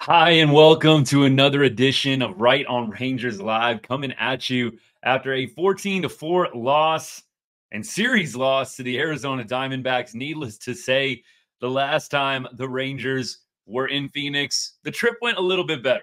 Hi, and welcome to another edition of Right on Rangers Live, coming at you after a 14-4 loss and series loss to the Arizona Diamondbacks. Needless to say, the last time the Rangers were in Phoenix, the trip went a little bit better.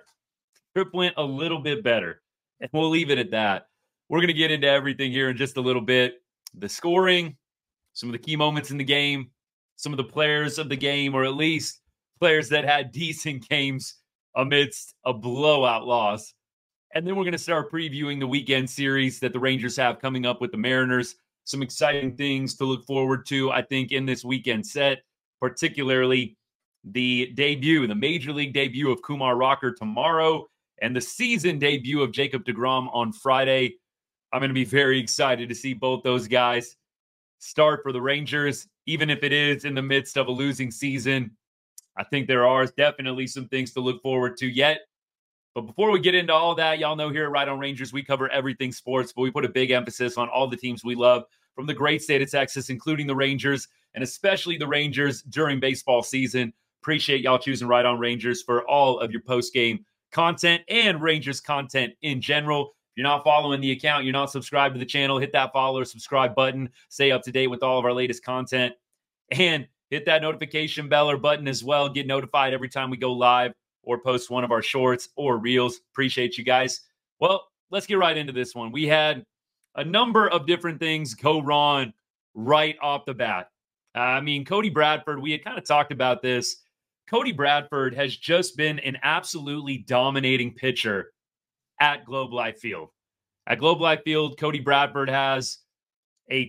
And we'll leave it at that. We're going to get into everything here in just a little bit. The scoring, some of the key moments in the game, some of the players of the game, or at least players that had decent games amidst a blowout loss. And then we're going to start previewing the weekend series that the Rangers have coming up with the Mariners. Some exciting things to look forward to, I think, in this weekend set, particularly the major league debut of Kumar Rocker tomorrow, and the season debut of Jacob deGrom on Friday. I'm going to be very excited to see both those guys start for the Rangers, even if it is in the midst of a losing season. I think there are definitely some things to look forward to yet. But before we get into all that, y'all know here at Right on Rangers, we cover everything sports, but we put a big emphasis on all the teams we love from the great state of Texas, including the Rangers, and especially the Rangers during baseball season. Appreciate y'all choosing Right on Rangers for all of your post-game content and Rangers content in general. If you're not following the account, you're not subscribed to the channel, hit that follow or subscribe button. Stay up to date with all of our latest content. And hit that notification bell or button as well. Get notified every time we go live or post one of our shorts or reels. Appreciate you guys. Well, let's get right into this one. We had a number of different things go wrong right off the bat. Cody Bradford, we had kind of talked about this. Cody Bradford has just been an absolutely dominating pitcher at Globe Life Field. At Globe Life Field, Cody Bradford has a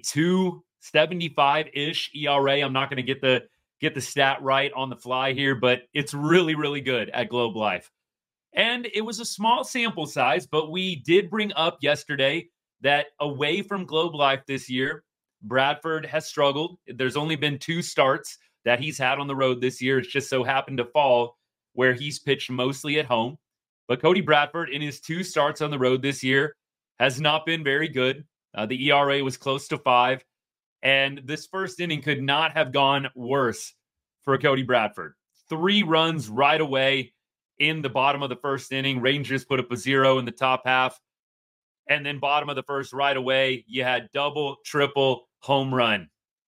2.75-ish ERA. I'm not going to get the stat right on the fly here, but it's really, really good at Globe Life. And it was a small sample size, but we did bring up yesterday that away from Globe Life this year, Bradford has struggled. There's only been 2 starts that he's had on the road this year. It's just so happened to fall where he's pitched mostly at home. But Cody Bradford, in his 2 starts on the road this year, has not been very good. The ERA was close to 5. And this first inning could not have gone worse for Cody Bradford. 3 runs right away in the bottom of the first inning. Rangers put up a 0 in the top half. And then bottom of the first right away, you had double, triple, home run.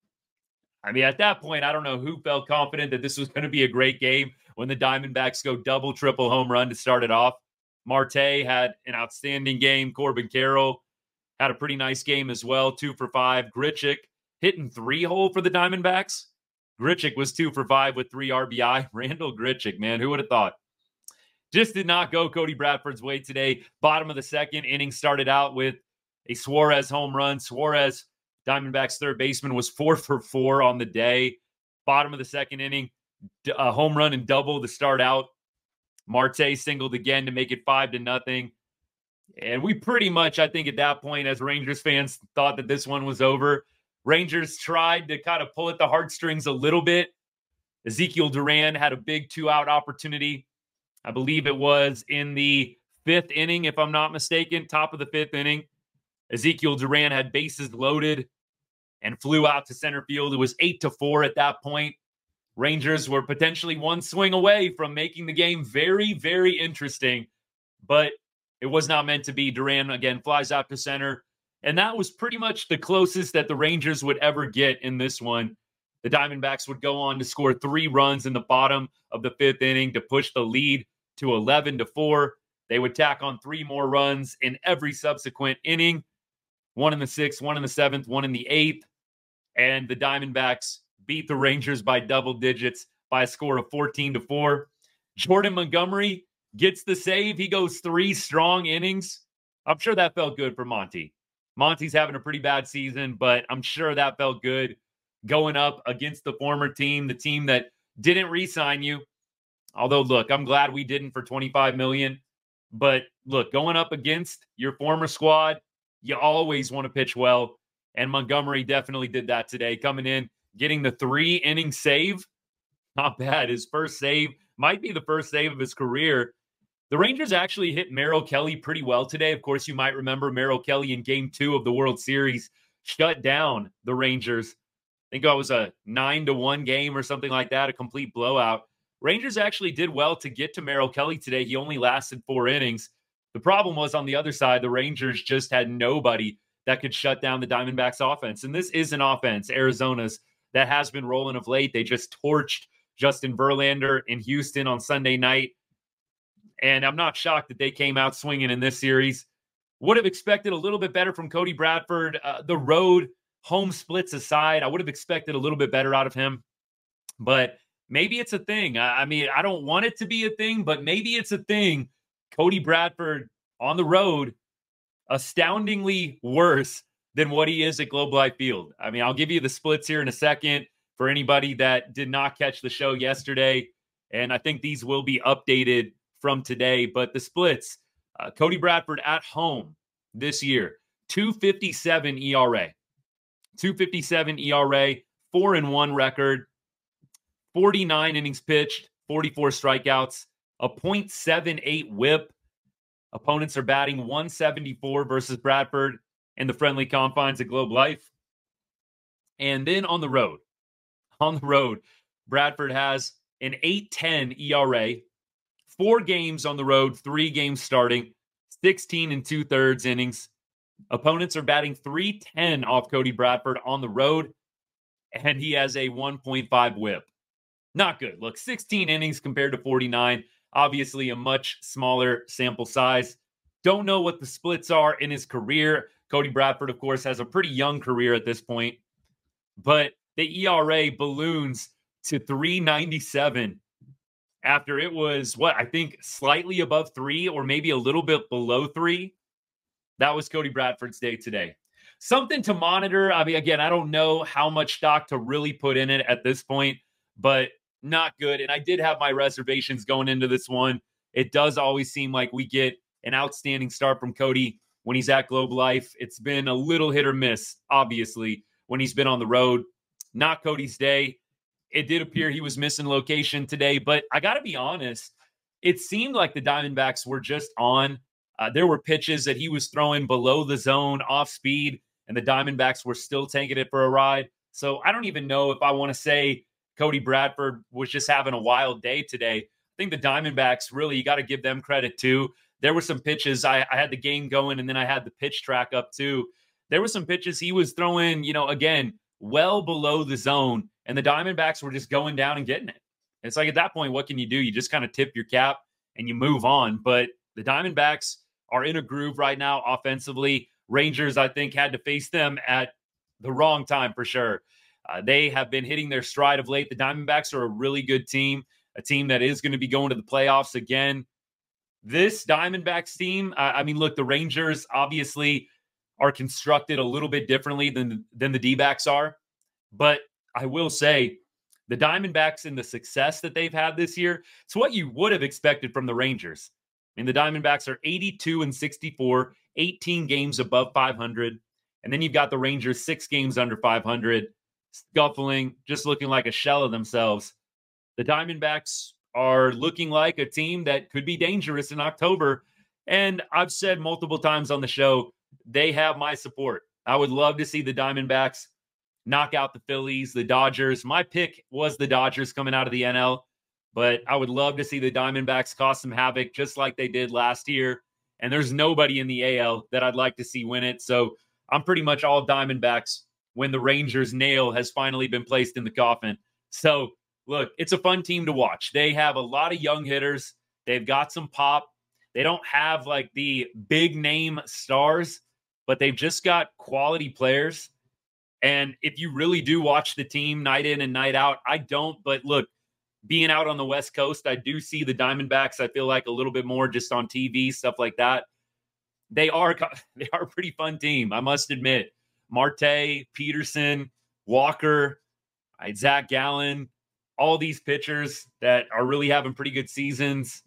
At that point, I don't know who felt confident that this was going to be a great game when the Diamondbacks go double, triple, home run to start it off. Marte had an outstanding game. Corbin Carroll had a pretty nice game as well, 2 for 5. Grichuk hitting 3-hole for the Diamondbacks. Grichuk was 2 for 5 with 3 RBI. Randall Grichuk, man, who would have thought? Just did not go Cody Bradford's way today. Bottom of the second inning started out with a Suarez home run. Suarez, Diamondbacks third baseman, was 4 for 4 on the day. Bottom of the second inning, a home run and double to start out. Marte singled again to make it 5-0. And we pretty much, I think at that point, as Rangers fans, thought that this one was over. Rangers tried to kind of pull at the heartstrings a little bit. Ezekiel Duran had a big 2-out opportunity. I believe it was in the 5th inning, if I'm not mistaken, top of the 5th inning. Ezekiel Duran had bases loaded and flew out to center field. It was 8-4 at that point. Rangers were potentially one swing away from making the game very, very interesting, but it was not meant to be. Duran, again, flies out to center. And that was pretty much the closest that the Rangers would ever get in this one. The Diamondbacks would go on to score 3 runs in the bottom of the 5th inning to push the lead to 11-4. They would tack on 3 more runs in every subsequent inning. 1 in the 6th, 1 in the 7th, 1 in the 8th. And the Diamondbacks beat the Rangers by double digits by a score of 14-4. Jordan Montgomery gets the save. He goes 3 strong innings. I'm sure that felt good for Monty. Monty's having a pretty bad season, but I'm sure that felt good going up against the former team, the team that didn't re-sign you. Although, look, I'm glad we didn't for $25 million. But look, going up against your former squad, you always want to pitch well. And Montgomery definitely did that today, coming in, getting the 3-inning save. Not bad. His first save might be the first save of his career. The Rangers actually hit Merrill Kelly pretty well today. Of course, you might remember Merrill Kelly in Game 2 of the World Series shut down the Rangers. I think it was a 9-1 game or something like that, a complete blowout. Rangers actually did well to get to Merrill Kelly today. He only lasted 4 innings. The problem was on the other side, the Rangers just had nobody that could shut down the Diamondbacks offense. And this is an offense, Arizona's, that has been rolling of late. They just torched Justin Verlander in Houston on Sunday night. And I'm not shocked that they came out swinging in this series. Would have expected a little bit better from Cody Bradford. The road home splits aside, I would have expected a little bit better out of him. But maybe it's a thing. I mean, I don't want it to be a thing, but maybe it's a thing. Cody Bradford on the road, astoundingly worse than what he is at Globe Life Field. I mean, I'll give you the splits here in a second for anybody that did not catch the show yesterday. And I think these will be updated from today. But the splits, Cody Bradford at home this year, 2.57 ERA. 2.57 ERA, 4-1 record, 49 innings pitched, 44 strikeouts, a .78 whip. Opponents are batting 174 versus Bradford in the friendly confines of Globe Life. And then on the road, Bradford has an 8.10 ERA, 4 games on the road, 3 games starting, 16 2/3 innings. Opponents are batting 310 off Cody Bradford on the road, and he has a 1.5 whip. Not good. Look, 16 innings compared to 49. Obviously, a much smaller sample size. Don't know what the splits are in his career. Cody Bradford, of course, has a pretty young career at this point. But the ERA balloons to 3.97 after it was, I think slightly above 3 or maybe a little bit below 3. That was Cody Bradford's day today. Something to monitor. I mean, again, I don't know how much stock to really put in it at this point, but not good. And I did have my reservations going into this one. It does always seem like we get an outstanding start from Cody when he's at Globe Life. It's been a little hit or miss, obviously, when he's been on the road. Not Cody's day. It did appear he was missing location today, but I got to be honest, it seemed like the Diamondbacks were just on. There were pitches that he was throwing below the zone, off speed, and the Diamondbacks were still taking it for a ride. So I don't even know if I want to say Cody Bradford was just having a wild day today. I think the Diamondbacks, really, you got to give them credit too. There were some pitches. I had the game going, and then I had the pitch track up too. There were some pitches he was throwing, again, well below the zone, and the Diamondbacks were just going down and getting it. It's like at that point, what can you do? You just kind of tip your cap and you move on. But the Diamondbacks are in a groove right now offensively. Rangers, I think, had to face them at the wrong time for sure. They have been hitting their stride of late. The Diamondbacks are a really good team, a team that is going to be going to the playoffs again. This Diamondbacks team, I mean, look, the Rangers obviously are constructed a little bit differently than the D-backs are. But I will say the Diamondbacks and the success that they've had this year, it's what you would have expected from the Rangers. I mean, the Diamondbacks are 82-64, 18 games above 500. And then you've got the Rangers 6 games under 500, scuffling, just looking like a shell of themselves. The Diamondbacks are looking like a team that could be dangerous in October. And I've said multiple times on the show, they have my support. I would love to see the Diamondbacks knock out the Phillies, the Dodgers. My pick was the Dodgers coming out of the NL, but I would love to see the Diamondbacks cause some havoc just like they did last year. And there's nobody in the AL that I'd like to see win it. So I'm pretty much all Diamondbacks when the Rangers' nail has finally been placed in the coffin. So look, it's a fun team to watch. They have a lot of young hitters. They've got some pop. They don't have like the big name stars, but they've just got quality players. And if you really do watch the team night in and night out, I don't, but look, being out on the West Coast, I do see the Diamondbacks, I feel like a little bit more just on TV, stuff like that. They are a pretty fun team, I must admit. Marte, Peterson, Walker, Zach Gallen, all these pitchers that are really having pretty good seasons.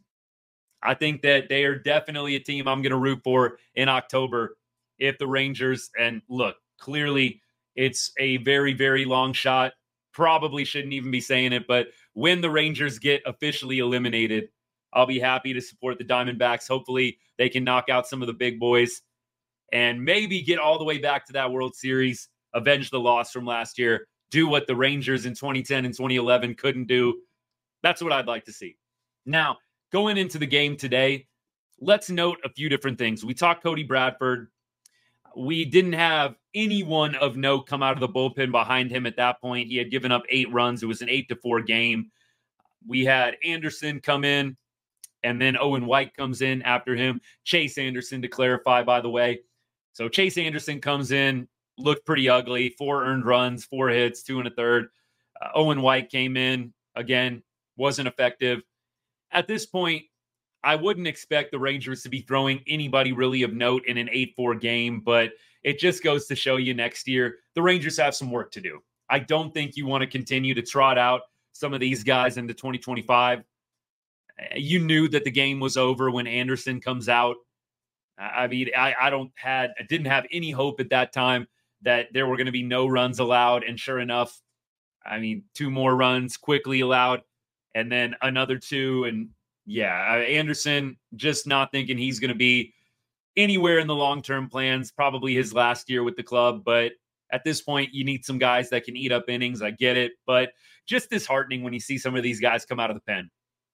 I think that they are definitely a team I'm going to root for in October if the Rangers, and look, clearly it's a very, very long shot. Probably shouldn't even be saying it, but when the Rangers get officially eliminated, I'll be happy to support the Diamondbacks. Hopefully they can knock out some of the big boys and maybe get all the way back to that World Series, avenge the loss from last year, do what the Rangers in 2010 and 2011 couldn't do. That's what I'd like to see. Now, going into the game today, let's note a few different things. We talked Cody Bradford. We didn't have anyone of note come out of the bullpen behind him at that point. He had given up 8 runs. It was an 8-4 game. We had Anderson come in, and then Owen White comes in after him. Chase Anderson, to clarify, by the way. So Chase Anderson comes in, looked pretty ugly. 4 earned runs, 4 hits, 2 1/3. Owen White came in, again, wasn't effective. At this point, I wouldn't expect the Rangers to be throwing anybody really of note in an 8-4 game, but it just goes to show you next year, the Rangers have some work to do. I don't think you want to continue to trot out some of these guys into 2025. You knew that the game was over when Anderson comes out. I mean, I didn't have any hope at that time that there were going to be no runs allowed. And sure enough, I mean, 2 more runs quickly allowed and then another 2. And yeah, Anderson, just not thinking he's going to be anywhere in the long-term plans, probably his last year with the club. But at this point, you need some guys that can eat up innings. I get it. But just disheartening when you see some of these guys come out of the pen.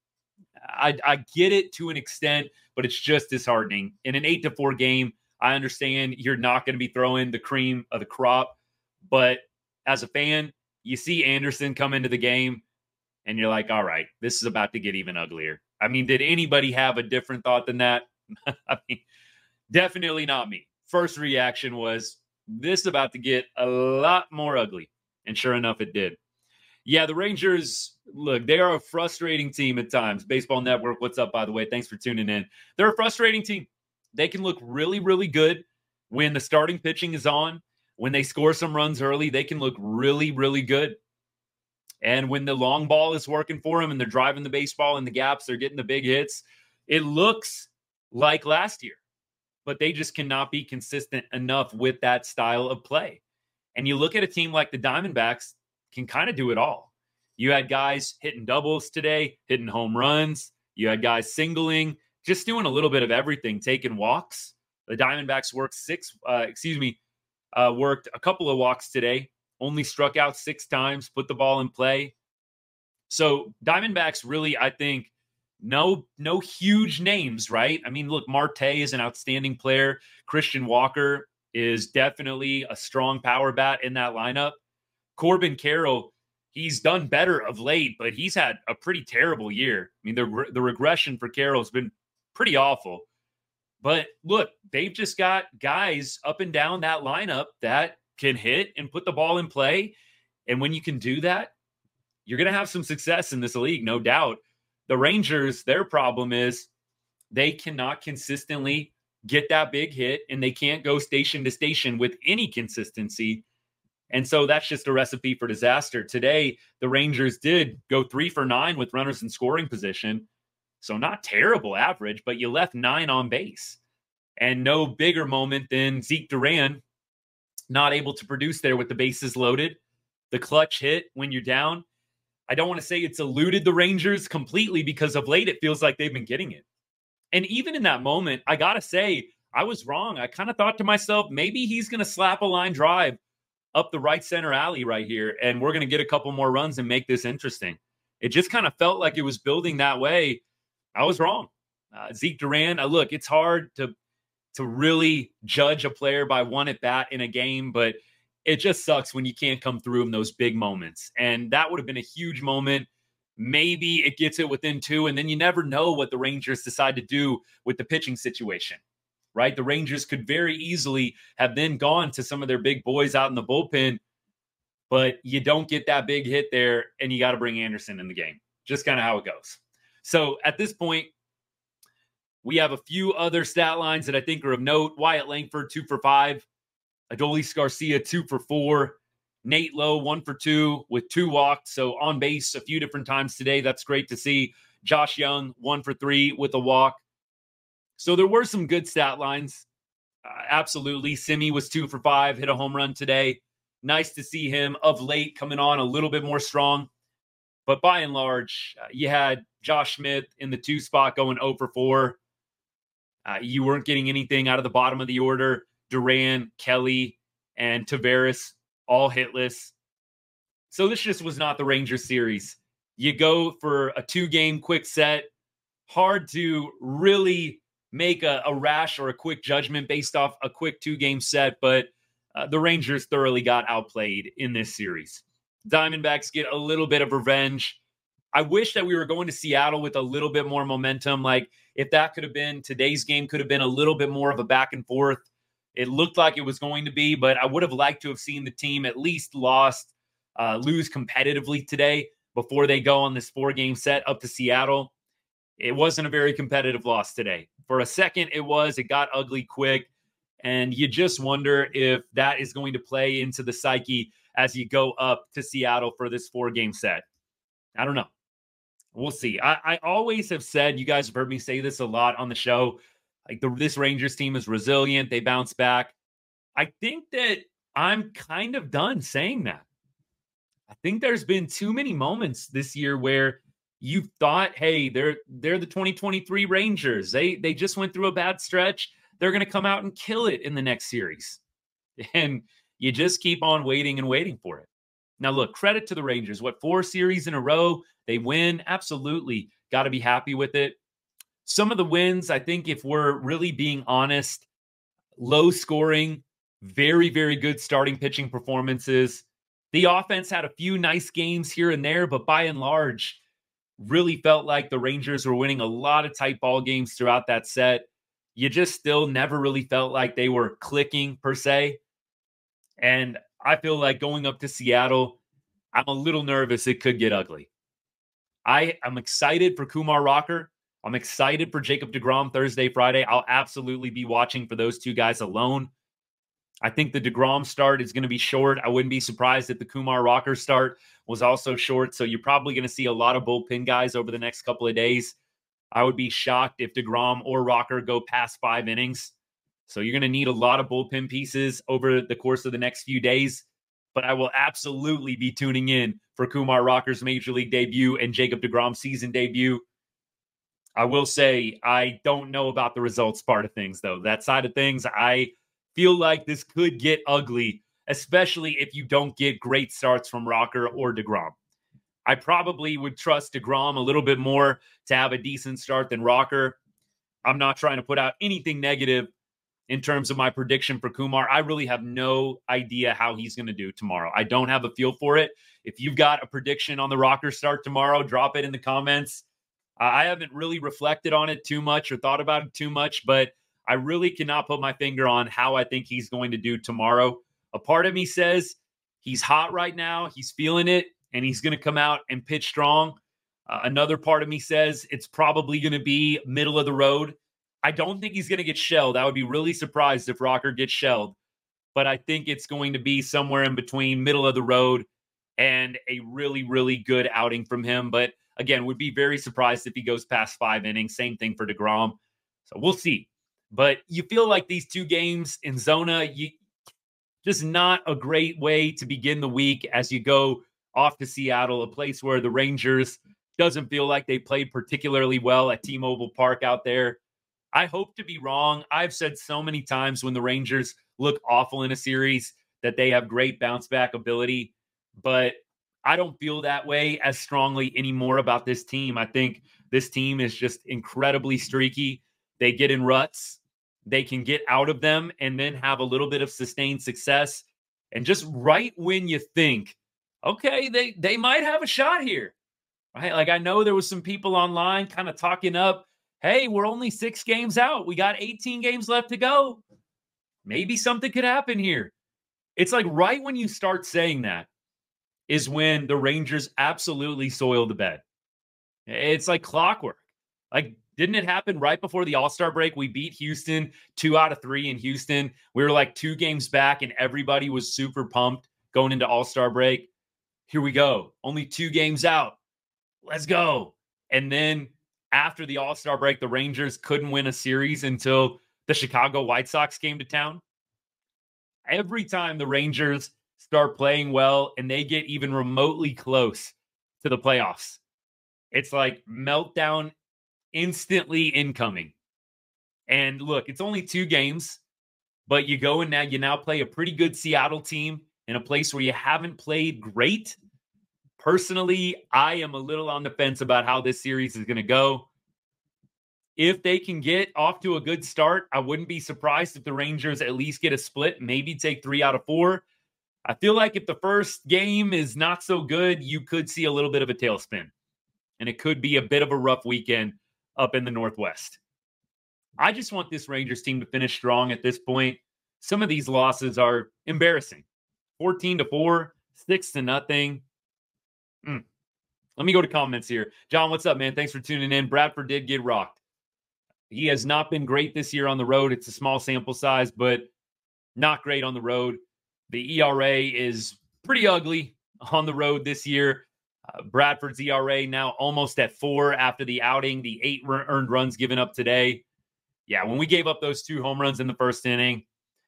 I get it to an extent, but it's just disheartening. In an 8-4 game, I understand you're not going to be throwing the cream of the crop. But as a fan, you see Anderson come into the game, and you're like, all right, this is about to get even uglier. I mean, did anybody have a different thought than that? I mean, definitely not me. First reaction was, this is about to get a lot more ugly. And sure enough, it did. Yeah, the Rangers, look, they are a frustrating team at times. Baseball Network, what's up, by the way? Thanks for tuning in. They're a frustrating team. They can look really, really good when the starting pitching is on. When they score some runs early, they can look really, really good. And when the long ball is working for them and they're driving the baseball in the gaps, they're getting the big hits, it looks like last year. But they just cannot be consistent enough with that style of play. And you look at a team like the Diamondbacks, can kind of do it all. You had guys hitting doubles today, hitting home runs. You had guys singling, just doing a little bit of everything, taking walks. The Diamondbacks worked a couple of walks today, only struck out 6 times, put the ball in play. So Diamondbacks really, I think, no huge names, right? I mean, look, Marte is an outstanding player. Christian Walker is definitely a strong power bat in that lineup. Corbin Carroll, he's done better of late, but he's had a pretty terrible year. I mean, the regression for Carroll has been pretty awful. But look, they've just got guys up and down that lineup that can hit and put the ball in play. And when you can do that, you're going to have some success in this league, no doubt. The Rangers, their problem is they cannot consistently get that big hit, and they can't go station to station with any consistency. And so that's just a recipe for disaster. Today, the Rangers did go 3 for 9 with runners in scoring position. So not terrible average, but you left 9 on base. And no bigger moment than Zeke Duran not able to produce there with the bases loaded. The clutch hit when you're down. I don't want to say it's eluded the Rangers completely because of late it feels like they've been getting it. And even in that moment, I got to say, I was wrong. I kind of thought to myself, maybe he's going to slap a line drive up the right center alley right here, and we're going to get a couple more runs and make this interesting. It just kind of felt like it was building that way. I was wrong. Zeke Duran, look, it's hard to really judge a player by one at bat in a game, but it just sucks when you can't come through in those big moments. And that would have been a huge moment. Maybe it gets it within 2, and then you never know what the Rangers decide to do with the pitching situation, right? The Rangers could very easily have then gone to some of their big boys out in the bullpen, but you don't get that big hit there, and you got to bring Anderson in the game. Just kind of how it goes. So at this point, we have a few other stat lines that I think are of note. Wyatt Langford, 2 for 5. Adolis Garcia, 2 for 4. Nate Lowe, 1 for 2 with 2 walks. So on base a few different times today. That's great to see. Josh Young, 1 for 3 with a walk. So there were some good stat lines. Absolutely. Simi was 2 for 5, hit a home run today. Nice to see him of late coming on a little bit more strong. But by and large, you had Josh Smith in the 2 spot going 0 for 4. You weren't getting anything out of the bottom of the order. Duran, Kelly, and Taveras all hitless. So this just was not the Rangers series. You go for a 2-game quick set. Hard to really make a rash or a quick judgment based off a quick 2-game set, but the Rangers thoroughly got outplayed in this series. Diamondbacks get a little bit of revenge. I wish that we were going to Seattle with a little bit more momentum. Like, if that could have been, today's game could have been a little bit more of a back and forth. It looked like it was going to be, but I would have liked to have seen the team at least lose competitively today before they go on this 4-game set up to Seattle. It wasn't a very competitive loss today. For a second, it got ugly quick. And you just wonder if that is going to play into the psyche as you go up to Seattle for this 4-game set. I don't know. We'll see. I always have said, you guys have heard me say this a lot on the show, like this Rangers team is resilient. They bounce back. I think that I'm kind of done saying that. I think there's been too many moments this year where you thought, hey, they're the 2023 Rangers. They just went through a bad stretch. They're going to come out and kill it in the next series. And you just keep on waiting and waiting for it. Now, look, credit to the Rangers. 4 series in a row? They win. Absolutely. Got to be happy with it. Some of the wins, I think, if we're really being honest, low scoring, very, very good starting pitching performances. The offense had a few nice games here and there, but by and large, really felt like the Rangers were winning a lot of tight ball games throughout that set. You just still never really felt like they were clicking per se. And I feel like going up to Seattle, I'm a little nervous it could get ugly. I'm excited for Kumar Rocker. I'm excited for Jacob deGrom Thursday, Friday. I'll absolutely be watching for those 2 guys alone. I think the deGrom start is going to be short. I wouldn't be surprised if the Kumar Rocker start was also short. So you're probably going to see a lot of bullpen guys over the next couple of days. I would be shocked if deGrom or Rocker go past 5 innings. So you're going to need a lot of bullpen pieces over the course of the next few days. But I will absolutely be tuning in for Kumar Rocker's Major League debut and Jacob deGrom's season debut. I will say I don't know about the results part of things, though. That side of things, I feel like this could get ugly, especially if you don't get great starts from Rocker or deGrom. I probably would trust deGrom a little bit more to have a decent start than Rocker. I'm not trying to put out anything negative in terms of my prediction for Kumar. I really have no idea how he's going to do tomorrow. I don't have a feel for it. If you've got a prediction on the Rocker start tomorrow, drop it in the comments. I haven't really reflected on it too much or thought about it too much, but I really cannot put my finger on how I think he's going to do tomorrow. A part of me says he's hot right now. He's feeling it, and he's going to come out and pitch strong. Another part of me says it's probably going to be middle of the road. I don't think he's going to get shelled. I would be really surprised if Rocker gets shelled. But I think it's going to be somewhere in between middle of the road and a really, really good outing from him. But again, would be very surprised if he goes past 5 innings. Same thing for deGrom. So we'll see. But you feel like these 2 games in Zona, just not a great way to begin the week as you go off to Seattle, a place where the Rangers doesn't feel like they played particularly well at T-Mobile Park out there. I hope to be wrong. I've said so many times when the Rangers look awful in a series that they have great bounce back ability, but I don't feel that way as strongly anymore about this team. I think this team is just incredibly streaky. They get in ruts. They can get out of them and then have a little bit of sustained success. And just right when you think, okay, they might have a shot here, right? Like, I know there was some people online kind of talking up, hey, we're only 6 games out. We got 18 games left to go. Maybe something could happen here. It's like right when you start saying that is when the Rangers absolutely soil the bed. It's like clockwork. Like, didn't it happen right before the All-Star break? We beat Houston 2 out of 3 in Houston. We were like 2 games back and everybody was super pumped going into All-Star break. Here we go. Only 2 games out. Let's go. And then after the All-Star break, the Rangers couldn't win a series until the Chicago White Sox came to town. Every time the Rangers start playing well and they get even remotely close to the playoffs, it's like meltdown instantly incoming. And look, it's only 2 games, but you go and you now play a pretty good Seattle team in a place where you haven't played great. Personally, I am a little on the fence about how this series is going to go. If they can get off to a good start, I wouldn't be surprised if the Rangers at least get a split, maybe take 3 out of 4. I feel like if the first game is not so good, you could see a little bit of a tailspin, and it could be a bit of a rough weekend up in the Northwest. I just want this Rangers team to finish strong at this point. Some of these losses are embarrassing. 14-4, 6-0. Let me go to comments here. John, what's up, man? Thanks for tuning in. Bradford did get rocked. He has not been great this year on the road. It's a small sample size, but not great on the road. The ERA is pretty ugly on the road this year. Bradford's ERA now almost at 4 after the outing, the 8 earned runs given up today. Yeah, when we gave up those 2 home runs in the first inning,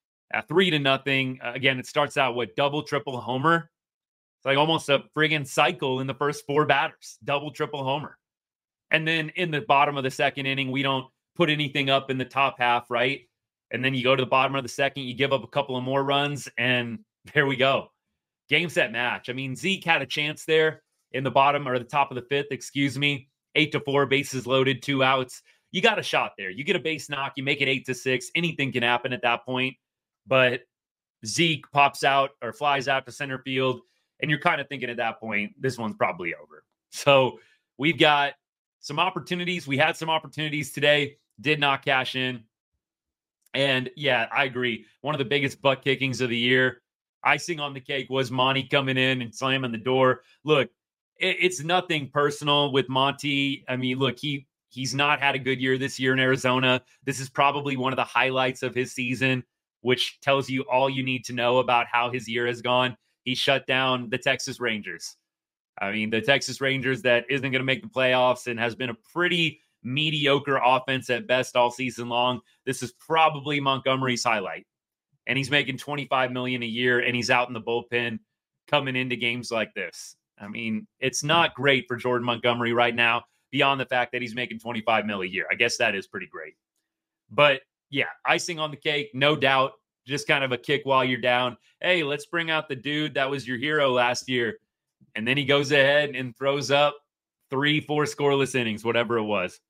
3-0. Again, it starts out with double, triple homer. It's like almost a friggin' cycle in the first 4 batters, double, triple homer. And then in the bottom of the second inning, we don't put anything up in the top half, right? And then you go to the bottom of the second, you give up a couple of more runs, and there we go. Game, set, match. I mean, Zeke had a chance there in the bottom or the top of the 5th, 8-4, bases loaded, 2 outs. You got a shot there. You get a base knock, you make it 8-6. Anything can happen at that point. But Zeke pops out or flies out to center field, and you're kind of thinking at that point, this one's probably over. So we've got some opportunities. We had some opportunities today, did not cash in. And yeah, I agree. One of the biggest butt kickings of the year. Icing on the cake was Monty coming in and slamming the door. Look, it's nothing personal with Monty. I mean, look, he's not had a good year this year in Arizona. This is probably one of the highlights of his season, which tells you all you need to know about how his year has gone. He shut down the Texas Rangers. I mean, the Texas Rangers that isn't going to make the playoffs and has been a pretty mediocre offense at best all season long. This is probably Montgomery's highlight. And he's making $25 million a year, and he's out in the bullpen coming into games like this. I mean, it's not great for Jordan Montgomery right now, beyond the fact that he's making $25 million a year. I guess that is pretty great. But yeah, icing on the cake, no doubt. Just kind of a kick while you're down. Hey, let's bring out the dude that was your hero last year. And then he goes ahead and throws up 3-4 scoreless innings, whatever it was.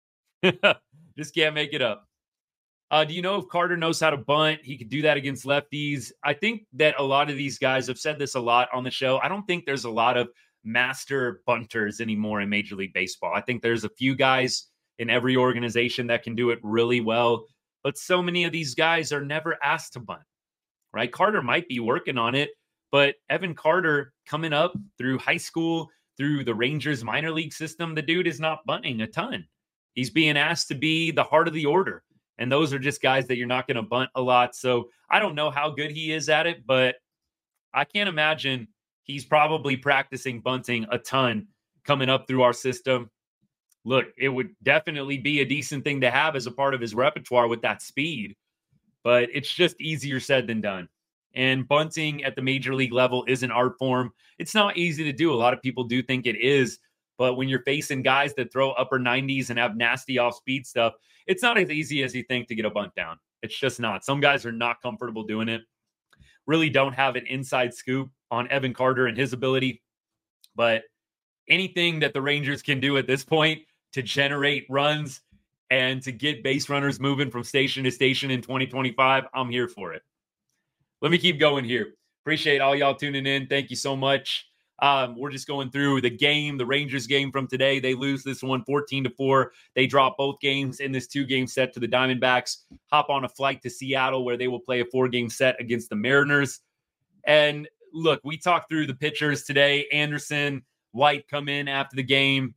Just can't make it up. Do you know if Carter knows how to bunt? He could do that against lefties. I think that a lot of these guys have said this a lot on the show. I don't think there's a lot of master bunters anymore in Major League Baseball. I think there's a few guys in every organization that can do it really well, but so many of these guys are never asked to bunt, right? Carter might be working on it, but Evan Carter coming up through high school, through the Rangers minor league system, the dude is not bunting a ton. He's being asked to be the heart of the order. And those are just guys that you're not going to bunt a lot. So I don't know how good he is at it, but I can't imagine he's probably practicing bunting a ton coming up through our system. Look, it would definitely be a decent thing to have as a part of his repertoire with that speed, but it's just easier said than done. And bunting at the major league level is an art form. It's not easy to do. A lot of people do think it is, but when you're facing guys that throw upper 90s and have nasty off-speed stuff, it's not as easy as you think to get a bunt down. It's just not. Some guys are not comfortable doing it. Really don't have an inside scoop on Evan Carter and his ability. But anything that the Rangers can do at this point to generate runs and to get base runners moving from station to station in 2025, I'm here for it. Let me keep going here. Appreciate all y'all tuning in. Thank you so much. We're just going through the game, the Rangers game from today. They lose this one 14-4. They drop both games in this 2-game set to the Diamondbacks, hop on a flight to Seattle where they will play a 4-game set against the Mariners. And look, we talked through the pitchers today. Anderson, White come in after the game,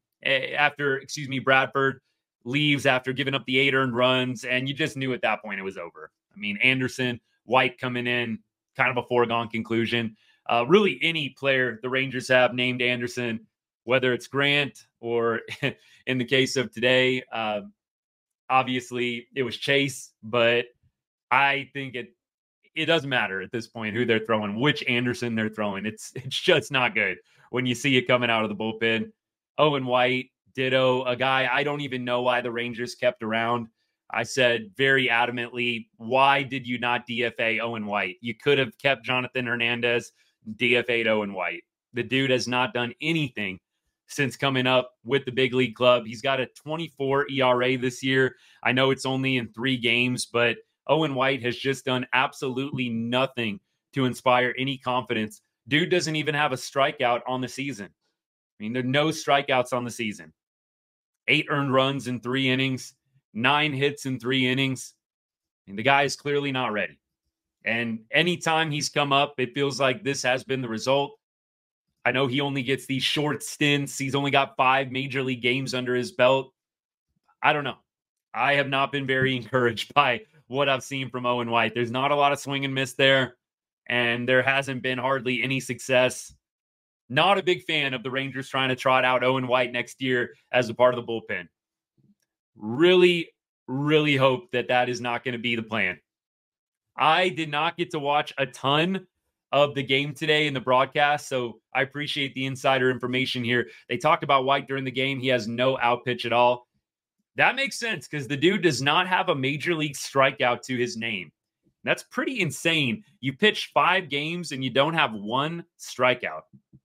Bradford leaves after giving up the 8 earned runs. And you just knew at that point it was over. I mean, Anderson, White coming in, kind of a foregone conclusion. Really any player the Rangers have named Anderson, whether it's Grant or in the case of today, obviously it was Chase, but I think it doesn't matter at this point who they're throwing, which Anderson they're throwing. It's just not good when you see it coming out of the bullpen. Owen White, ditto, a guy I don't even know why the Rangers kept around. I said very adamantly, why did you not DFA Owen White? You could have kept Jonathan Hernandez, DFA'd Owen White. The dude has not done anything since coming up with the big league club. He's got a 24 ERA this year. I know it's only in 3 games, but Owen White has just done absolutely nothing to inspire any confidence. Dude doesn't even have a strikeout on the season. I mean, there are no strikeouts on the season. 8 earned runs in 3 innings, 9 hits in 3 innings. I mean, the guy is clearly not ready. And anytime he's come up, it feels like this has been the result. I know he only gets these short stints. He's only got 5 major league games under his belt. I don't know. I have not been very encouraged by what I've seen from Owen White. There's not a lot of swing and miss there, and there hasn't been hardly any success. Not a big fan of the Rangers trying to trot out Owen White next year as a part of the bullpen. Really, really hope that that is not going to be the plan. I did not get to watch a ton of the game today in the broadcast, so I appreciate the insider information here. They talked about White during the game. He has no out pitch at all. That makes sense because the dude does not have a major league strikeout to his name. That's pretty insane. You pitch 5 games and you don't have 1 strikeout.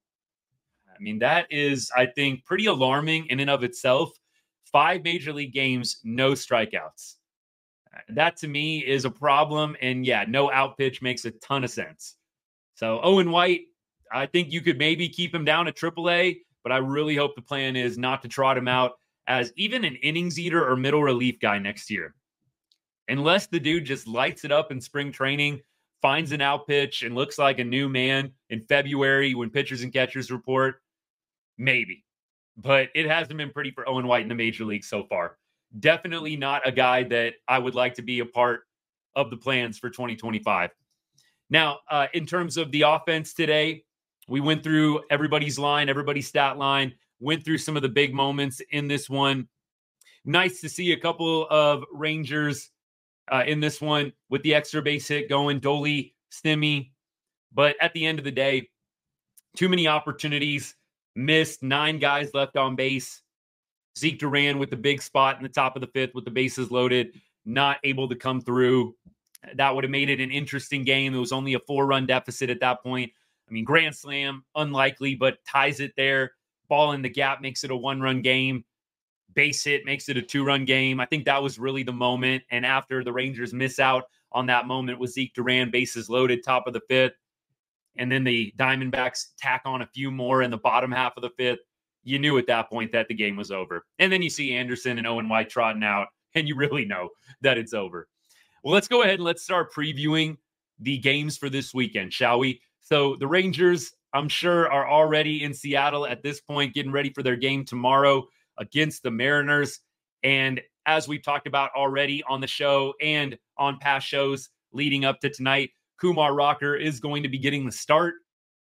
I mean, that is, I think, pretty alarming in and of itself. 5 major league games, no strikeouts. That to me is a problem. And yeah, no out pitch makes a ton of sense. So Owen White, I think you could maybe keep him down at AAA, but I really hope the plan is not to trot him out as even an innings eater or middle relief guy next year. Unless the dude just lights it up in spring training, finds an out pitch, and looks like a new man in February when pitchers and catchers report, maybe. But it hasn't been pretty for Owen White in the major league so far. Definitely not a guy that I would like to be a part of the plans for 2025. Now, in terms of the offense today, we went through everybody's line, everybody's stat line, went through some of the big moments in this one. Nice to see a couple of Rangers in this one with the extra base hit going, Dolly, Stimmy. But at the end of the day, too many opportunities, missed, 9 guys left on base. Zeke Duran with the big spot in the top of the 5th with the bases loaded, not able to come through. That would have made it an interesting game. It was only a 4-run deficit at that point. I mean, grand slam, unlikely, but ties it there. Ball in the gap makes it a 1-run game. Base hit makes it a 2-run game. I think that was really the moment. And after the Rangers miss out on that moment with Zeke Duran, bases loaded, top of the 5th, and then the Diamondbacks tack on a few more in the bottom half of the 5th, you knew at that point that the game was over. And then you see Anderson and Owen White trotting out, and you really know that it's over. Well, let's go ahead and let's start previewing the games for this weekend, shall we? So the Rangers, I'm sure, are already in Seattle at this point, getting ready for their game tomorrow against the Mariners. And as we've talked about already on the show and on past shows leading up to tonight, Kumar Rocker is going to be getting the start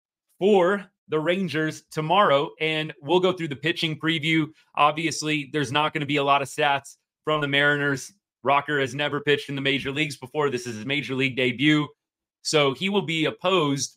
for the Rangers tomorrow. And we'll go through the pitching preview. Obviously, there's not going to be a lot of stats from the Mariners. Rocker has never pitched in the major leagues before. This is his major league debut. So he will be opposed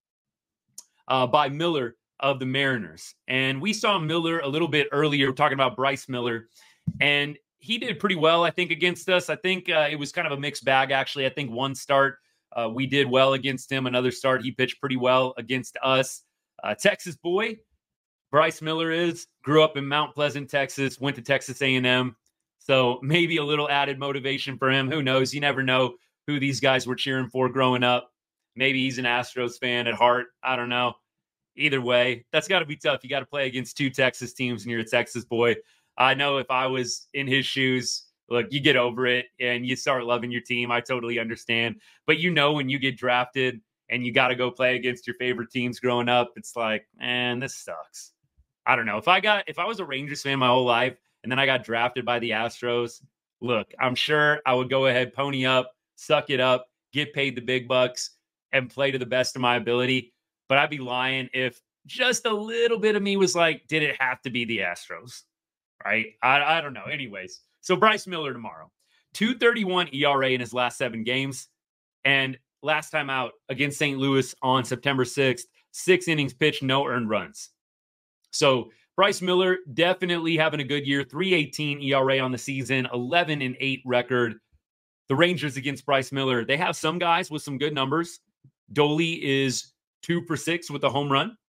by Miller of the Mariners. And we saw Miller a little bit earlier, talking about Bryce Miller, and he did pretty well, I think, against us. I think it was kind of a mixed bag, actually. I think one start we did well against him. Another start he pitched pretty well against us. Texas boy, Bryce Miller grew up in Mount Pleasant, Texas, went to Texas A&M. So maybe a little added motivation for him. Who knows? You never know who these guys were cheering for growing up. Maybe he's an Astros fan at heart. I don't know. Either way, that's got to be tough. You got to play against 2 Texas teams and you're a Texas boy. I know if I was in his shoes, look, you get over it and you start loving your team. I totally understand. But you know, when you get drafted and you got to go play against your favorite teams growing up, it's like, man, this sucks. I don't know. If I was a Rangers fan my whole life and then I got drafted by the Astros, look, I'm sure I would go ahead, pony up, suck it up, get paid the big bucks, and play to the best of my ability. But I'd be lying if just a little bit of me was like, did it have to be the Astros? Right? I don't know. Anyways, so Bryce Miller tomorrow. 2.31 ERA in his last 7 games. And last time out against St. Louis on September 6th, 6 innings pitched, no earned runs. So Bryce Miller definitely having a good year. 3.18 ERA on the season, 11-8 record. The Rangers against Bryce Miller, they have some guys with some good numbers. Dolly is 2 for 6 with a home run.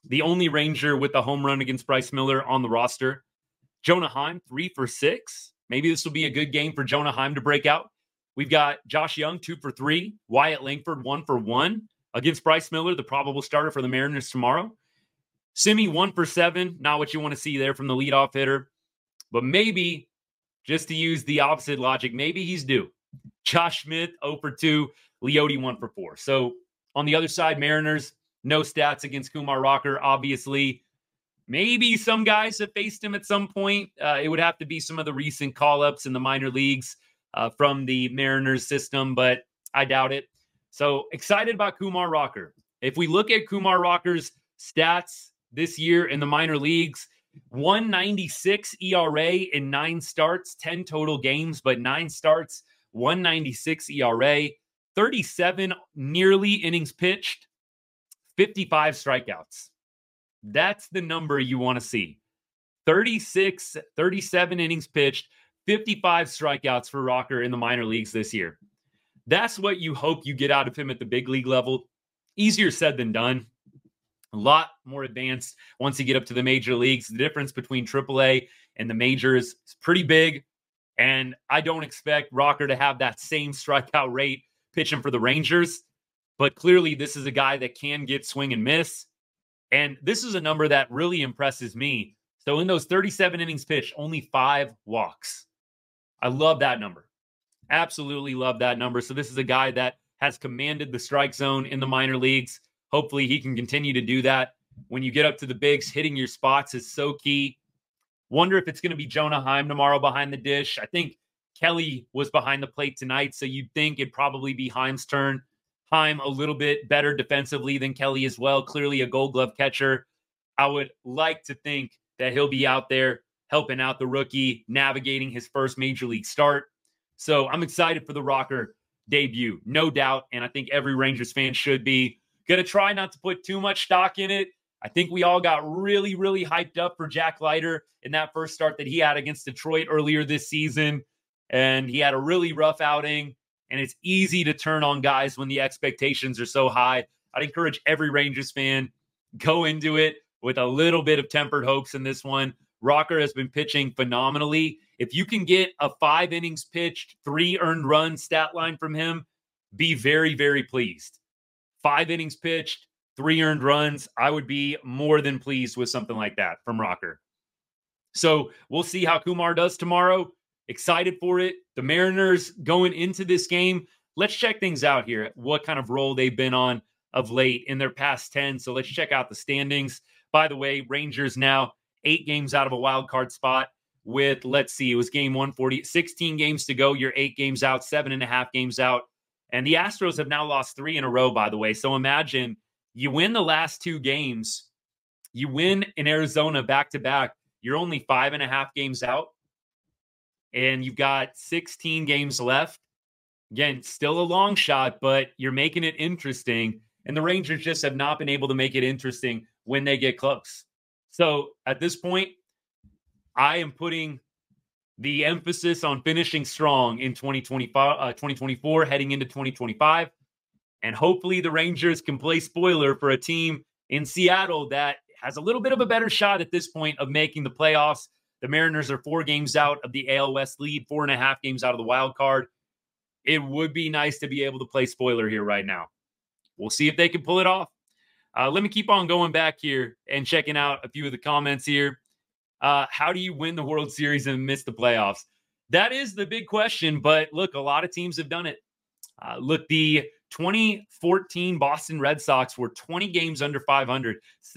the only Ranger with a home run against Bryce Miller on the roster. Jonah Heim, 3 for 6. Maybe this will be a good game for Jonah Heim to break out. We've got Josh Young, 2 for 3. Wyatt Langford, 1 for 1 against Bryce Miller, the probable starter for the Mariners tomorrow. Simi, 1 for 7. Not what you want to see there from the leadoff hitter. But maybe, just to use the opposite logic, maybe he's due. Josh Smith, 0 for 2. Leote, 1 for 4. So on the other side, Mariners, no stats against Kumar Rocker, obviously. Maybe some guys have faced him at some point. It would have to be some of the recent call-ups in the minor leagues from the Mariners system, but I doubt it. So excited about Kumar Rocker. If we look at Kumar Rocker's stats this year in the minor leagues, 196 ERA in 9 starts, 10 total games, but 9 starts, 196 ERA, 37 nearly innings pitched, 55 strikeouts. That's the number you want to see. 37 innings pitched, 55 strikeouts for Rocker in the minor leagues this year. That's what you hope you get out of him at the big league level. Easier said than done. A lot more advanced once you get up to the major leagues. The difference between AAA and the majors is pretty big. And I don't expect Rocker to have that same strikeout rate pitching for the Rangers. But clearly, this is a guy that can get swing and miss. And this is a number that really impresses me. So in those 37 innings pitched, only 5 walks. I love that number. Absolutely love that number. So this is a guy that has commanded the strike zone in the minor leagues. Hopefully he can continue to do that. When you get up to the bigs, hitting your spots is so key. Wonder if it's going to be Jonah Heim tomorrow behind the dish. I think Kelly was behind the plate tonight, so you'd think it'd probably be Heim's turn. Heim a little bit better defensively than Kelly as well. Clearly a Gold Glove catcher. I would like to think that he'll be out there helping out the rookie, navigating his first major league start. So I'm excited for the Rocker debut, no doubt, and I think every Rangers fan should be. Going to try not to put too much stock in it. I think we all got really, really hyped up for Jack Leiter in that first start that he had against Detroit earlier this season, and he had a really rough outing, and it's easy to turn on guys when the expectations are so high. I'd encourage every Rangers fan, go into it with a little bit of tempered hopes in this one. Rocker has been pitching phenomenally. If you can get a 5 innings pitched, 3 earned runs stat line from him, be very, very pleased. 5 innings pitched, 3 earned runs. I would be more than pleased with something like that from Rocker. So we'll see how Kumar does tomorrow. Excited for it. The Mariners going into this game. Let's check things out here. What kind of role they've been on of late in their past 10. So let's check out the standings. By the way, Rangers now 8 games out of a wild card spot with, let's see, it was game 140, 16 games to go. You're 8 games out, 7.5 games out. And the Astros have now lost 3 in a row, by the way. So imagine you win the last 2 games. You win in Arizona back-to-back. You're only 5.5 games out. And you've got 16 games left. Again, still a long shot, but you're making it interesting. And the Rangers just have not been able to make it interesting when they get close. So at this point, I am putting the emphasis on finishing strong in 2024, heading into 2025. And hopefully the Rangers can play spoiler for a team in Seattle that has a little bit of a better shot at this point of making the playoffs. The Mariners are 4 games out of the AL West lead, 4.5 games out of the wild card. It would be nice to be able to play spoiler here right now. We'll see if they can pull it off. Let me keep on going back here and checking out a few of the comments here. How do you win the World Series and miss the playoffs? That is the big question, but look, a lot of teams have done it. Look, the 2014 Boston Red Sox were 20 games under 500,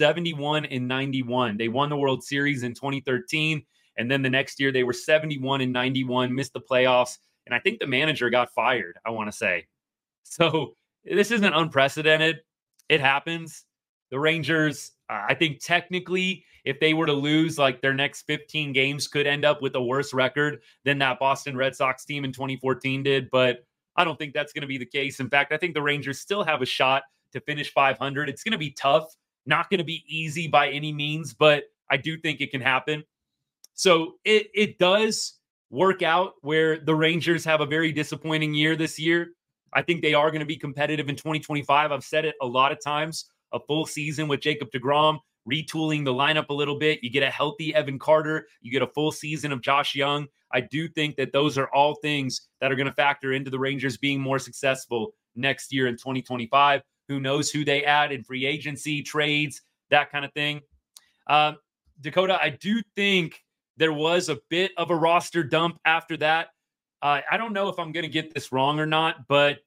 71-91. They won the World Series in 2013, and then the next year they were 71-91, missed the playoffs, and I think the manager got fired, I want to say. So this isn't unprecedented. It happens. The Rangers, I think technically, if they were to lose like their next 15 games, could end up with a worse record than that Boston Red Sox team in 2014 did. But I don't think that's going to be the case. In fact, I think the Rangers still have a shot to finish 500. It's going to be tough, not going to be easy by any means, but I do think it can happen. So it does work out where the Rangers have a very disappointing year this year. I think they are going to be competitive in 2025. I've said it a lot of times. A full season with Jacob deGrom retooling the lineup a little bit. You get a healthy Evan Carter. You get a full season of Josh Young. I do think that those are all things that are going to factor into the Rangers being more successful next year in 2025. Who knows who they add in free agency, trades, that kind of thing. Dakota, I do think there was a bit of a roster dump after that. I don't know if I'm going to get this wrong or not, but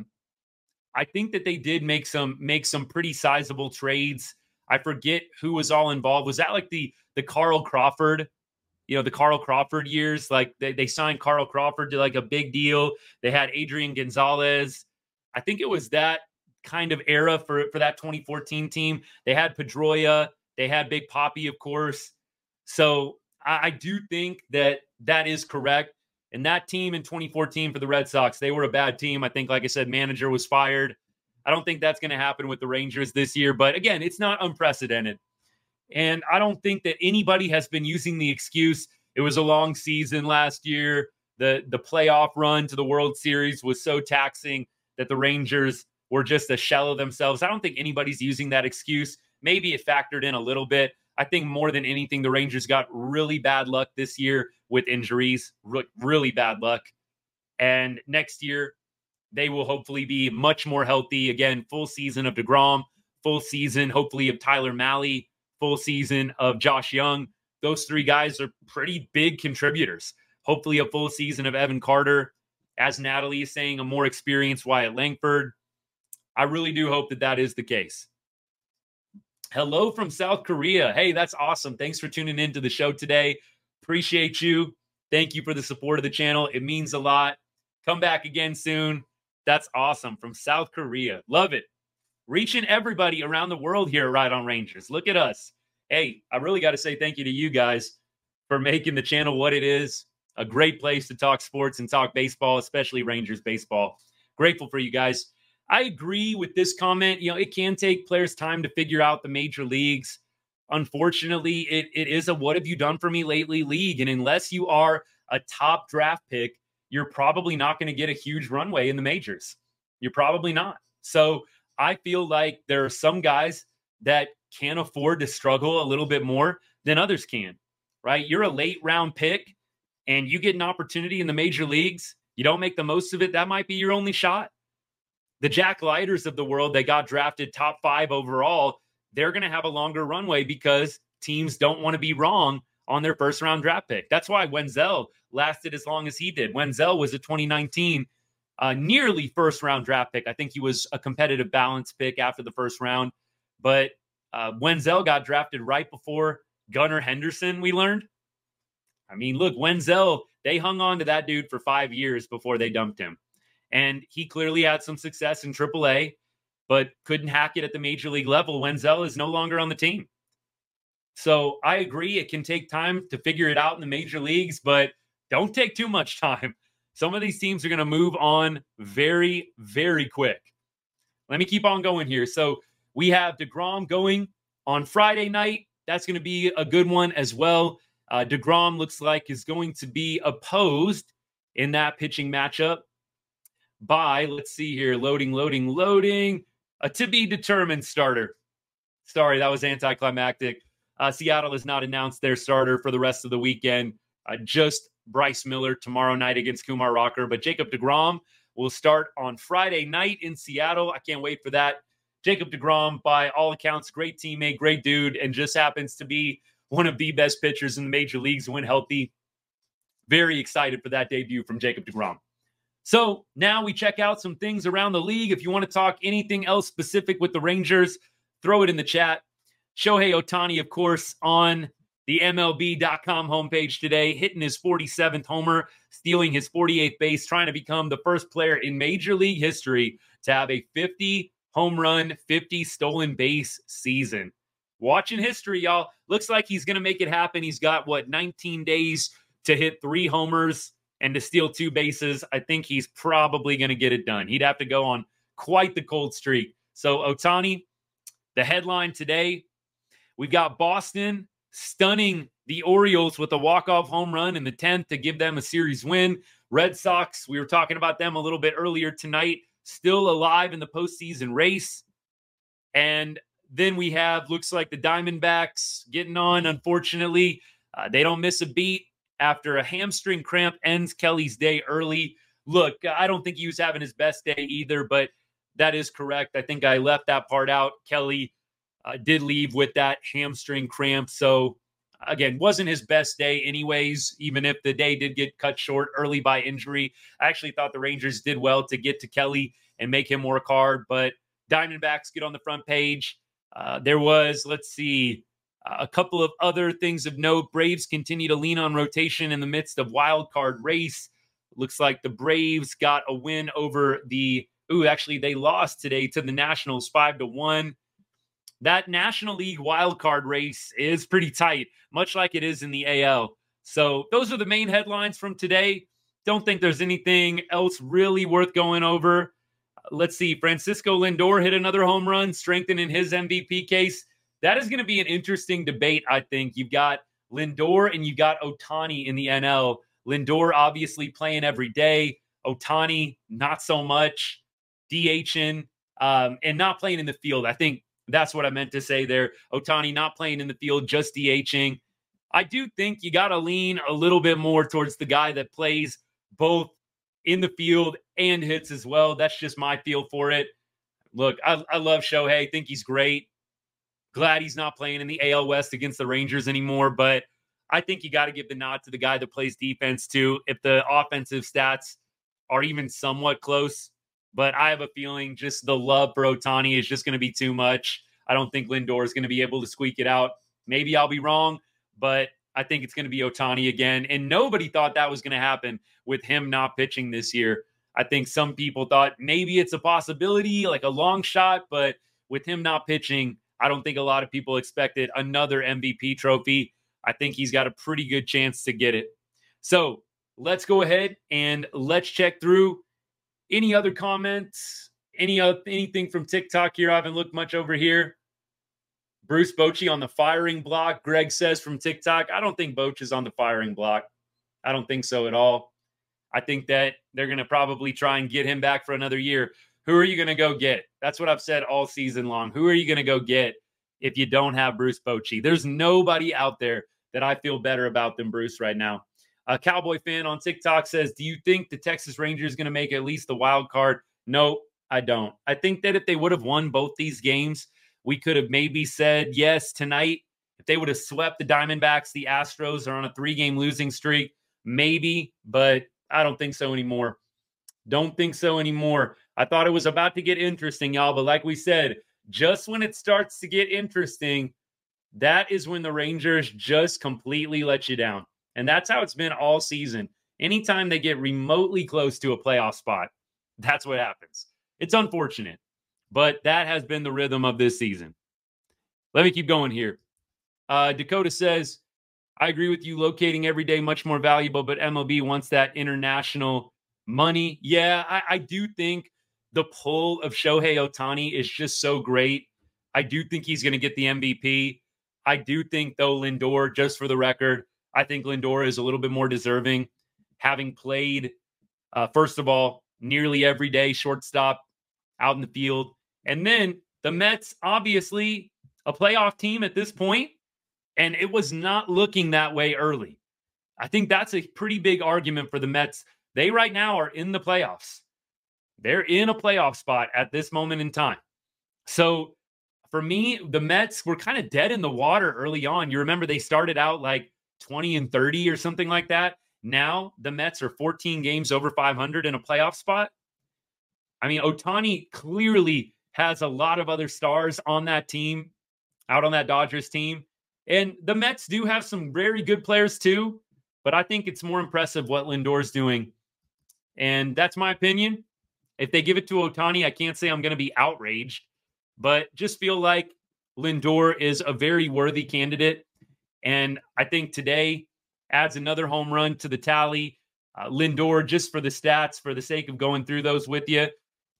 I think that they did make some pretty sizable trades. I forget who was all involved. Was that like the Carl Crawford, the Carl Crawford years? Like they signed Carl Crawford to like a big deal. They had Adrian Gonzalez. I think it was that kind of era for that 2014 team. They had Pedroia. They had Big Papi, of course. So I do think that is correct. And that team in 2014 for the Red Sox, they were a bad team. I think, like I said, manager was fired. I don't think that's going to happen with the Rangers this year. But again, it's not unprecedented. And I don't think that anybody has been using the excuse, it was a long season last year. The playoff run to the World Series was so taxing that the Rangers were just a shell of themselves. I don't think anybody's using that excuse. Maybe it factored in a little bit. I think more than anything, the Rangers got really bad luck this year with injuries, really bad luck. And next year, they will hopefully be much more healthy. Again, full season of DeGrom, full season, hopefully, of Tyler Mahle, full season of Josh Young. Those three guys are pretty big contributors. Hopefully a full season of Evan Carter. As Natalie is saying, a more experienced Wyatt Langford. I really do hope that is the case. Hello from South Korea. Hey, that's awesome. Thanks for tuning in to the show today. Appreciate you. Thank you for the support of the channel. It means a lot. Come back again soon. That's awesome. From South Korea. Love it. Reaching everybody around the world here at Ride on Rangers. Look at us. Hey, I really got to say thank you to you guys for making the channel what it is. A great place to talk sports and talk baseball, especially Rangers baseball. Grateful for you guys. I agree with this comment. It can take players time to figure out the major leagues. Unfortunately, it is a what have you done for me lately league. And unless you are a top draft pick, you're probably not going to get a huge runway in the majors. You're probably not. So I feel like there are some guys that can afford to struggle a little bit more than others can, right? You're a late round pick and you get an opportunity in the major leagues. You don't make the most of it. That might be your only shot. The Jack Leiters of the world, they got drafted top 5 overall. They're going to have a longer runway because teams don't want to be wrong on their first round draft pick. That's why Wenzel lasted as long as he did. Wenzel was a 2019 nearly first round draft pick. I think he was a competitive balance pick after the first round. But Wenzel got drafted right before Gunnar Henderson, we learned. I mean, look, Wenzel, they hung on to that dude for 5 years before they dumped him. And he clearly had some success in AAA, but couldn't hack it at the major league level. Wenzel is no longer on the team. So I agree, it can take time to figure it out in the major leagues, but don't take too much time. Some of these teams are going to move on very, very quick. Let me keep on going here. So we have DeGrom going on Friday night. That's going to be a good one as well. DeGrom looks like is going to be opposed in that pitching matchup by, let's see here, loading, a to-be-determined starter. Sorry, that was anticlimactic. Seattle has not announced their starter for the rest of the weekend. Just Bryce Miller tomorrow night against Kumar Rocker. But Jacob DeGrom will start on Friday night in Seattle. I can't wait for that. Jacob DeGrom, by all accounts, great teammate, great dude, and just happens to be one of the best pitchers in the major leagues when healthy. Very excited for that debut from Jacob DeGrom. So now we check out some things around the league. If you want to talk anything else specific with the Rangers, throw it in the chat. Shohei Ohtani, of course, on the MLB.com homepage today, hitting his 47th homer, stealing his 48th base, trying to become the first player in Major League history to have a 50 home run, 50 stolen base season. Watching history, y'all. Looks like he's going to make it happen. He's got, 19 days to hit 3 homers and to steal 2 bases. I think he's probably going to get it done. He'd have to go on quite the cold streak. So Ohtani, the headline today, we've got Boston stunning the Orioles with a walk-off home run in the 10th to give them a series win. Red Sox, we were talking about them a little bit earlier tonight, still alive in the postseason race. And then we have, looks like the Diamondbacks getting on, unfortunately. They don't miss a beat after a hamstring cramp ends Kelly's day early. Look, I don't think he was having his best day either, but that is correct. I think I left that part out. Kelly did leave with that hamstring cramp. So, again, wasn't his best day anyways, even if the day did get cut short early by injury. I actually thought the Rangers did well to get to Kelly and make him work hard, but Diamondbacks get on the front page. There was, let's see, a couple of other things of note. Braves continue to lean on rotation in the midst of wild card race. Looks like the Braves got a win over actually they lost today to the Nationals 5-1. That National League wild card race is pretty tight, much like it is in the AL. So those are the main headlines from today. Don't think there's anything else really worth going over. Let's see. Francisco Lindor hit another home run, strengthening his MVP case. That is going to be an interesting debate, I think. You've got Lindor and you've got Ohtani in the NL. Lindor obviously playing every day. Ohtani, not so much. DHing and not playing in the field. I think that's what I meant to say there. Ohtani not playing in the field, just DHing. I do think you got to lean a little bit more towards the guy that plays both in the field and hits as well. That's just my feel for it. Look, I love Shohei. I think he's great. Glad he's not playing in the AL West against the Rangers anymore, but I think you got to give the nod to the guy that plays defense too, if the offensive stats are even somewhat close. But I have a feeling just the love for Ohtani is just going to be too much. I don't think Lindor is going to be able to squeak it out. Maybe I'll be wrong, but I think it's going to be Ohtani again. And nobody thought that was going to happen with him not pitching this year. I think some people thought maybe it's a possibility, like a long shot, but with him not pitching, I don't think a lot of people expected another MVP trophy. I think he's got a pretty good chance to get it. So let's go ahead and let's check through any other comments, anything from TikTok here. I haven't looked much over here. Bruce Bochy on the firing block. Greg says from TikTok, I don't think Boch is on the firing block. I don't think so at all. I think that they're going to probably try and get him back for another year. Who are you going to go get? That's what I've said all season long. Who are you going to go get if you don't have Bruce Bochy? There's nobody out there that I feel better about than Bruce right now. A Cowboy fan on TikTok says, do you think the Texas Rangers going to make at least the wild card? No, I don't. I think that if they would have won both these games, we could have maybe said yes tonight. If they would have swept the Diamondbacks, the Astros are on a 3-game losing streak, maybe, but I don't think so anymore. Don't think so anymore. I thought it was about to get interesting, y'all, but like we said, just when it starts to get interesting, that is when the Rangers just completely let you down. And that's how it's been all season. Anytime they get remotely close to a playoff spot, that's what happens. It's unfortunate, but that has been the rhythm of this season. Let me keep going here. Dakota says, I agree with you, locating every day much more valuable, but MLB wants that international money. Yeah, I do think the pull of Shohei Ohtani is just so great. I do think he's going to get the MVP. I do think, though, Lindor, just for the record, I think Lindor is a little bit more deserving, having played, first of all, nearly every day, shortstop, out in the field. And then the Mets, obviously, a playoff team at this point, and it was not looking that way early. I think that's a pretty big argument for the Mets. They right now are in the playoffs. They're in a playoff spot at this moment in time. So for me, the Mets were kind of dead in the water early on. You remember they started out like 20-30 or something like that. Now the Mets are 14 games over 500 in a playoff spot. I mean, Ohtani clearly has a lot of other stars on that team, out on that Dodgers team. And the Mets do have some very good players too, but I think it's more impressive what Lindor's doing. And that's my opinion. If they give it to Ohtani, I can't say I'm going to be outraged, but just feel like Lindor is a very worthy candidate. And I think today adds another home run to the tally. Lindor, just for the stats, for the sake of going through those with you,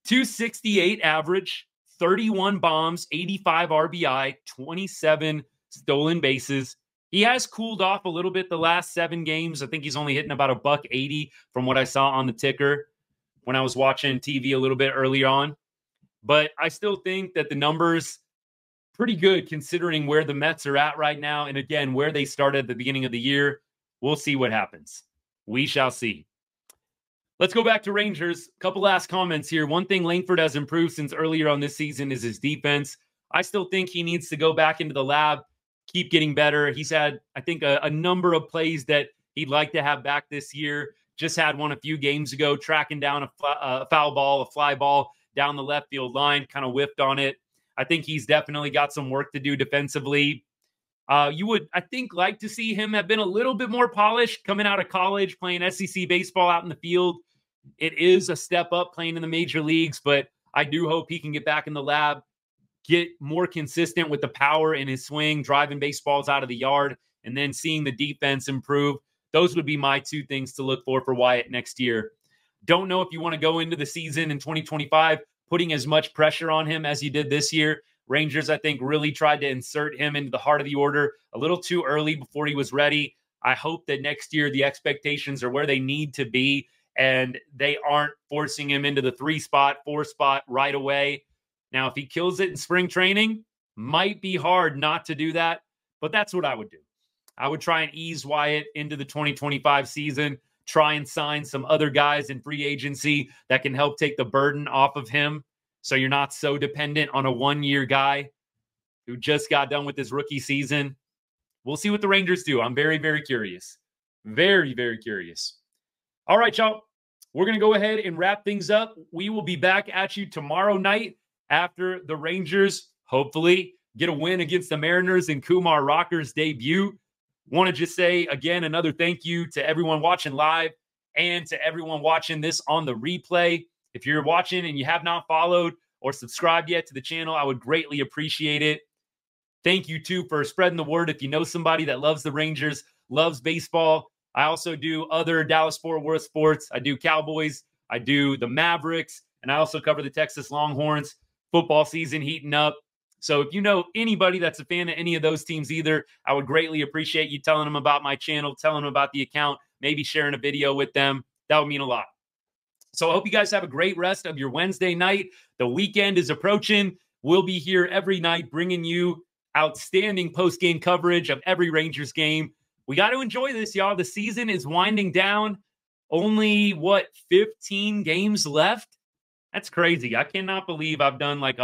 268 average, 31 bombs, 85 RBI, 27 stolen bases. He has cooled off a little bit the last 7 games. I think he's only hitting about $180 from what I saw on the ticker when I was watching TV a little bit earlier on. But I still think that the numbers pretty good considering where the Mets are at right now. And again, where they started at the beginning of the year. We'll see what happens. We shall see. Let's go back to Rangers. A couple last comments here. One thing Langford has improved since earlier on this season is his defense. I still think he needs to go back into the lab, keep getting better. He's had, I think, a number of plays that he'd like to have back this year. Just had one a few games ago, tracking down a foul ball, a fly ball down the left field line, kind of whiffed on it. I think he's definitely got some work to do defensively. You would, I think, like to see him have been a little bit more polished coming out of college, playing SEC baseball out in the field. It is a step up playing in the major leagues, but I do hope he can get back in the lab, get more consistent with the power in his swing, driving baseballs out of the yard, and then seeing the defense improve. Those would be my two things to look for Wyatt next year. Don't know if you want to go into the season in 2025 putting as much pressure on him as you did this year. Rangers, I think, really tried to insert him into the heart of the order a little too early before he was ready. I hope that next year the expectations are where they need to be and they aren't forcing him into the 3-spot, 4-spot right away. Now, if he kills it in spring training, might be hard not to do that, but that's what I would do. I would try and ease Wyatt into the 2025 season, try and sign some other guys in free agency that can help take the burden off of him so you're not so dependent on a one-year guy who just got done with his rookie season. We'll see what the Rangers do. I'm very, very curious. Very, very curious. All right, y'all. We're going to go ahead and wrap things up. We will be back at you tomorrow night after the Rangers hopefully get a win against the Mariners in Kumar Rocker's debut. Want to just say, again, another thank you to everyone watching live and to everyone watching this on the replay. If you're watching and you have not followed or subscribed yet to the channel, I would greatly appreciate it. Thank you, too, for spreading the word. If you know somebody that loves the Rangers, loves baseball, I also do other Dallas-Fort Worth sports. I do Cowboys, I do the Mavericks, and I also cover the Texas Longhorns. Football season heating up. So if you know anybody that's a fan of any of those teams either, I would greatly appreciate you telling them about my channel, telling them about the account, maybe sharing a video with them. That would mean a lot. So I hope you guys have a great rest of your Wednesday night. The weekend is approaching. We'll be here every night bringing you outstanding post-game coverage of every Rangers game. We got to enjoy this, y'all. The season is winding down. Only, 15 games left? That's crazy. I cannot believe I've done like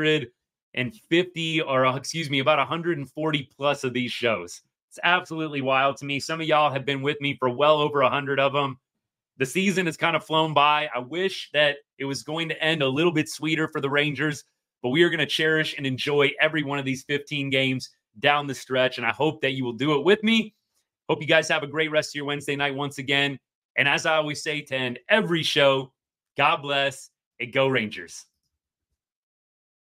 150 about 140 plus of these shows. It's absolutely wild to me. Some of y'all have been with me for well over 100 of them. The season has kind of flown by. I wish that it was going to end a little bit sweeter for the Rangers, but we are going to cherish and enjoy every one of these 15 games down the stretch, and I hope that you will do it with me. Hope you guys have a great rest of your Wednesday night once again. And as I always say to end every show, God bless and go Rangers.